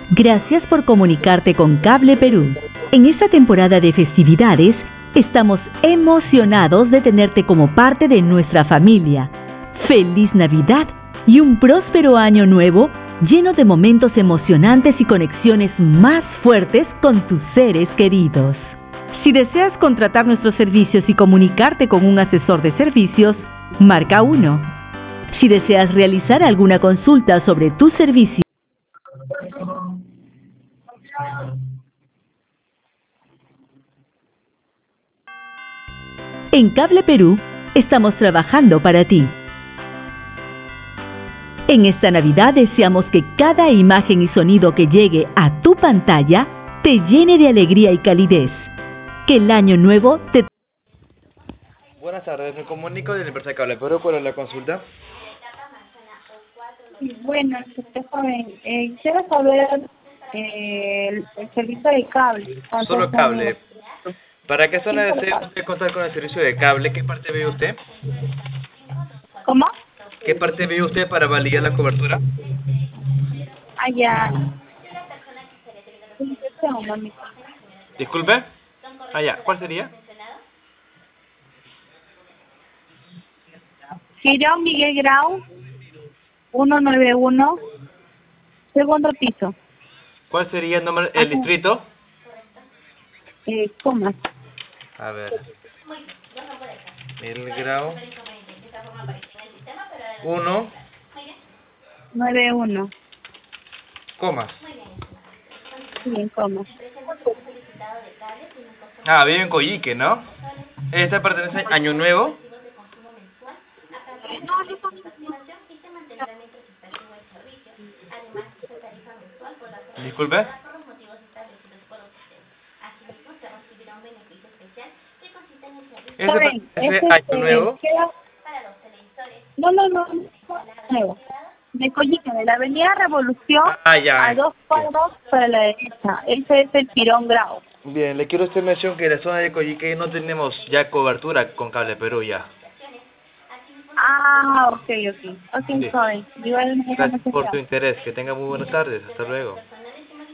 Gracias por comunicarte con Cable Perú. En esta temporada de festividades, estamos emocionados de tenerte como parte de nuestra familia. ¡Feliz Navidad y un próspero año nuevo lleno de momentos emocionantes y conexiones más fuertes con tus seres queridos! Si deseas contratar nuestros servicios y comunicarte con un asesor de servicios, marca 1. Si deseas realizar alguna consulta sobre tu servicio, en Cable Perú estamos trabajando para ti. En esta Navidad deseamos que cada imagen y sonido que llegue a tu pantalla te llene de alegría y calidez. Que el año nuevo te... Buenas tardes, me comunico de la empresa Cable Perú. ¿Cuál es la consulta? Sí, bueno, joven, quisiera saber el servicio de cable. Solo cable. ¿Para qué zona desea usted contar con el servicio de cable? ¿Qué parte ve usted? ¿Cómo? ¿Qué parte ve usted para validar la cobertura? Allá. Disculpe. Allá, ¿cuál sería? Girón Miguel Grau, 191, segundo piso. ¿Cuál sería el nombre, el distrito? Comas. A ver. Miguel Grau 1, 91. comas. Sí, en comas. Ah, vive en Coyique, ¿no? ¿Esta pertenece a Año Nuevo? Disculpe. Joven, ¿Ese Año Nuevo? No, nuevo. De Coyique, de la avenida Revolución, Ah, ya. a 2 cuadros para la derecha. Ese es el Girón Grau. Bien, le quiero hacer mención que en la zona de Coyique no tenemos ya cobertura con Cable Perú ya. Ah, ok, Sí. joven. Igual, Gracias por tu interés. Que tenga muy buenas tardes. Hasta luego.